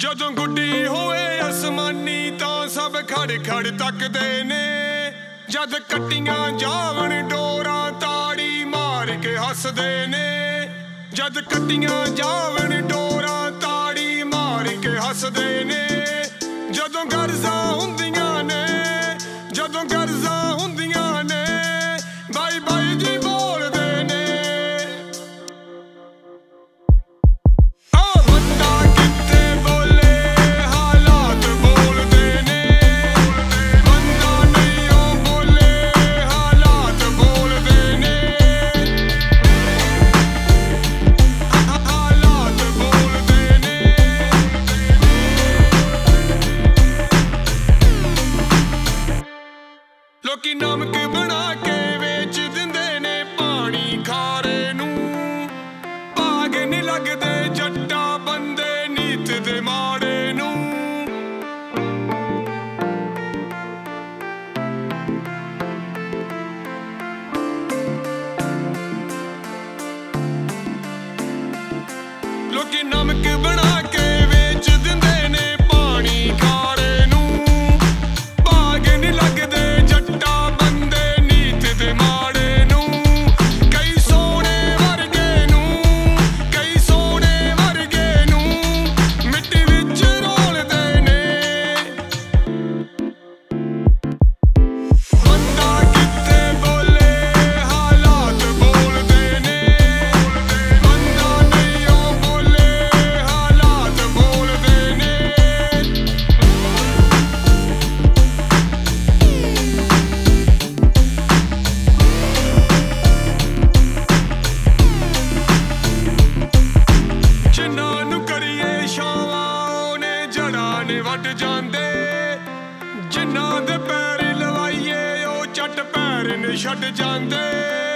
ਜਦੋਂ ਗੁੱਡੀ ਹੋਵੇ ਅਸਮਾਨੀ ਤਾਂ ਸਭ ਖੜ ਖੜ ਤੱਕਦੇ ਨੇ। ਜਦ ਕੱਟੀਆਂ ਜਾਵਣ ਡੋਰਾਂ ਤਾੜੀ ਮਾਰ ਕੇ ਹੱਸਦੇ ਨੇ। ਜਦ ਕੱਟੀਆਂ ਜਾਵਣ ਡੋਰਾਂ ਤਾੜੀ ਮਾਰ ਕੇ ਹੱਸਦੇ ਨੇ। ਜਦੋਂ ਗਰਜ਼ਾਂ ਹੁੰਦੀਆਂ ਨੇ, ਜਦੋਂ ਗਰਜ਼ਾਂ ਹੁੰਦੀਆਂ ਨੇ, ਬਾਈ ਬਾਈ ਜੀ ਬੋਲਦੇ ਨੇ। ਬੰਦਾ ਕਿੱਥੇ ਬੋਲੇ ਹਾਲਾਤ ਬੋਲਦੇ ਨੇ। ਬੰਦਾ ਨਹੀਂ ਉਹ ਬੋਲੇ ਹਾਲਾਤ ਬੋਲਦੇ ਨੇ। ਹਾਲਾਤ ਬੋਲਦੇ ਨੇ। ਲੋਕੀ ਨਮਕ ਬਣਾ ਕੇ ਵੇਚ ਦਿੰਦੇ ਨੇ ਪਾਣੀ ਖਾਰੇ ਨੂੰ। ਭਾਗ ਨੀ ਲੱਗਦੇ ਜੱਟਾਂ ਬੰਦੇ ਨੀਤ ਦੇ ਮਾੜੇ ਨੂੰ। ਲੋਕੀ ਨਮਕ ਬਣਾ ਕੇ ਵੇਚ ਦਿੰਦੇ ਨੇ ਪਾਣੀ ਖਾਰੇ ਨੂੰ। ਭਾਗ ਨੀ ਲੱਗਦੇ ਜੱਟਾਂ ਬੰਦੇ ਨੀਤ ਦੇ ਮਾੜੇ ਨੂੰ। ਕਈ ਸੋਹਣੇ ਵਰਗੇ ਨੂੰ, ਕਈ ਸੋਹਣੇ ਵਰਗੇ ਨੂੰ ਮਿੱਟੀ ਵਿੱਚ ਰੋਲਦੇ ਨੇ। ਬੰਦਾ ਕਿੱਥੇ ਬੋਲੇ ਹਾਲਾਤ ਬੋਲਦੇ ਨੇ। ਬੰਦਾ ਨਹੀਂ ਉਹ ਬੋਲੇ ਹਾਲਾਤ ਬੋਲਦੇ ਨੇ। ਜਿਨ੍ਹਾਂ ਨੂੰ ਕਰੀਏ ਛਾਵਾਂ ਉਹਨੇ ਜੜ੍ਹਾਂ ਨੇ ਵੱਢ ਜਾਂਦੇ। ਜਿਨ੍ਹਾਂ ਦੇ ਪੈਰ ਲਵਾਈਏ ਉਹ ਚੱਟ ਪੈਰ ਨੇ ਛੱਡ ਜਾਂਦੇ।